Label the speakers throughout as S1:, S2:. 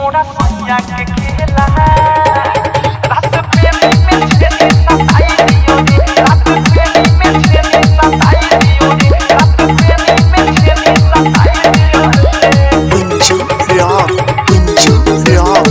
S1: मोरा सैया के खेला रात प्रेमी में छेली सताई दियो रे रात प्रेमी में छेली सताई दियो रे रात प्रेमी में छेली सताई दियो रे
S2: कुंजू राग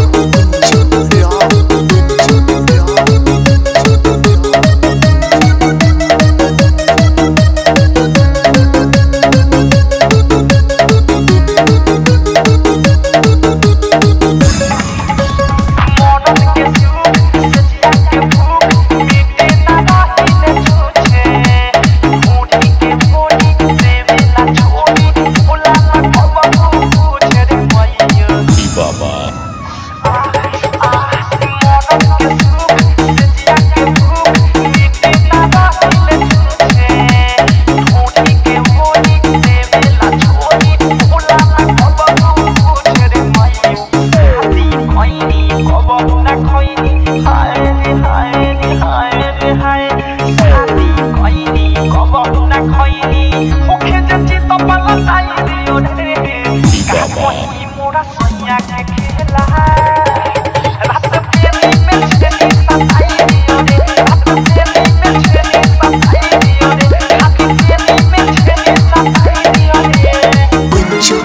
S2: मोरा सैया के खेला रात प्रेमी में छेली सताई दियो रे रात प्रेमी में छेली सताई दियो रे रात प्रेमी में छेली सताई दियो रे कुंजू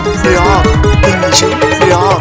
S2: राग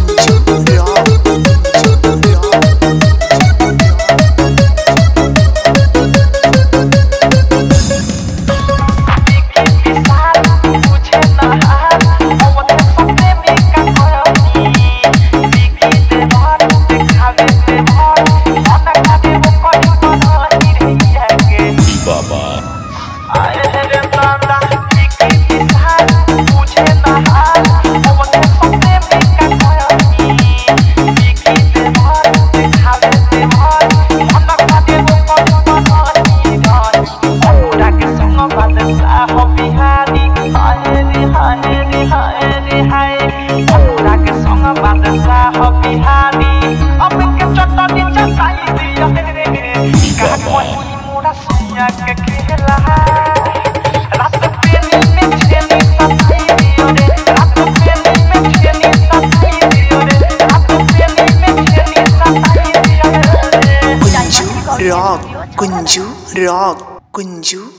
S2: मोरा सैया के खेला रात प्रेमी में छेली सताई दियो रे रात प्रेमी में छेली सताई दियो रे रात प्रेमी में छेली सताई दियो रे कुंजू राग